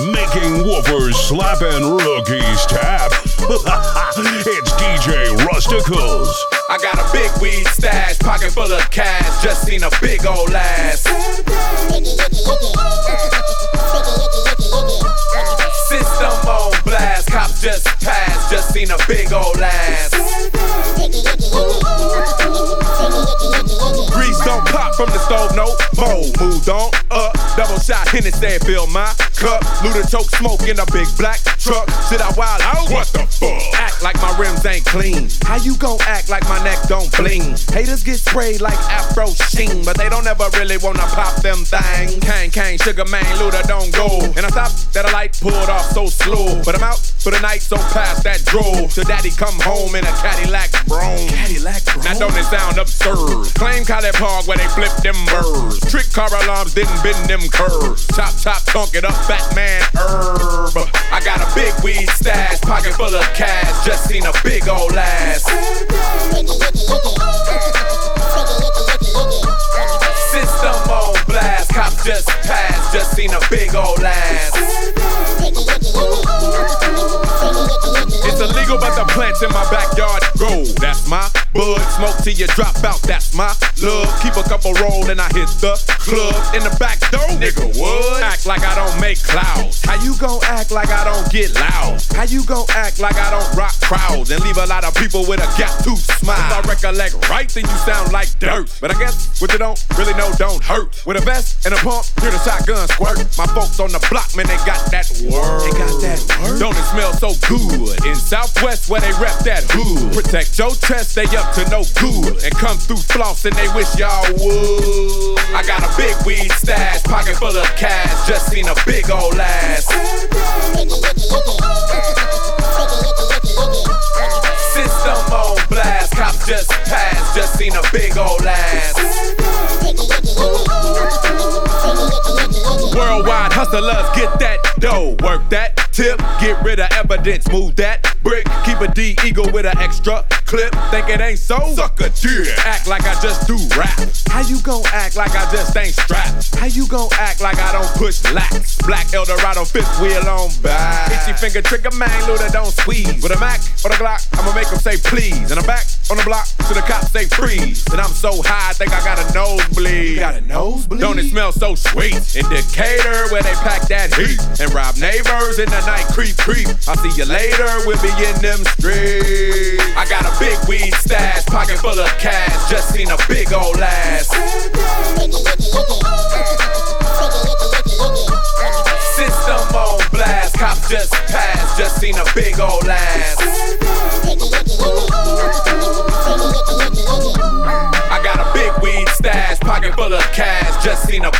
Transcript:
making woofers slap and rookies tap. It's DJ Rusticles. I got a big weed stash, pocket full of cash. Just seen a big old ass. System on blast, cops just passed. Just seen a big old ass. Grease don't pop from the stove, no more. Moved on up, double shot Hennessy, fill my cup. Luda choke smoke in a big black truck. Shit, I wild out. What the fuck? Act like my rims ain't clean. How you gon' act like my neck don't bling? Haters get sprayed like Afro Sheen, but they don't ever really wanna pop them things. Kang, Sugar Man, Luda don't go. And I thought that a light pulled off so slow, but I'm out for the night, so past that drove. Till daddy come home in a Cadillac Brougham. Now don't it sound absurd? Claim College Park where they flip them birds. Trick car alarms didn't bend them curves. Chop, tonk it up, fat man herb. I got a big weed stash, pocket full of cash. Just seen a big old ass. System on blast, cops just passed. Just seen a big old ass. It's illegal, but the plants in my backyard grow. That's my bud. Smoke till you drop out. That's my love. Keep a couple roll and I hit the club. In the back door, nigga, what? Act like I don't make clouds. How you gon' act like I don't get loud? How you gon' act like I don't rock crowds and leave a lot of people with a gap tooth smile? If I recollect right, then you sound like dirt. But I guess what you don't really know don't hurt. With a vest and a pump, hear the shotgun squirt. My folks on the block, man, they got that word. They got that word. Don't it smell so good? In Southwest where they rep that hood. Protect your chest, they up to no good. And come through floss and they wish y'all would. I got a big weed stash, pocket full of cash. Just seen a big old ass. System on blast, cops just passed. Just seen a big old ass. Worldwide hustlers, get that dough, work that tip, get rid of evidence, move that brick, keep a D eagle with an extra clip. Think it ain't so? Suck a dick. Act like I just do rap. How you gon' act like I just ain't strapped? How you gon' act like I don't push lax? Black Eldorado, fifth wheel on back. Itchy finger trigger man, Luda don't squeeze. With a Mac or the Glock, I'ma make them say please. And I'm back on the block till the cops say freeze. And I'm so high, I think I got a nosebleed. Got a nosebleed? Don't it smell so sweet? In Decatur where they pack that heat and rob neighbors in the night, creep. I'll see you later, we'll be in them streets. I got a big weed stash, pocket full of cash. Just seen a big old ass. System on blast, cops just passed. Just seen a big old ass. I got a big weed stash, pocket full of cash. Just seen a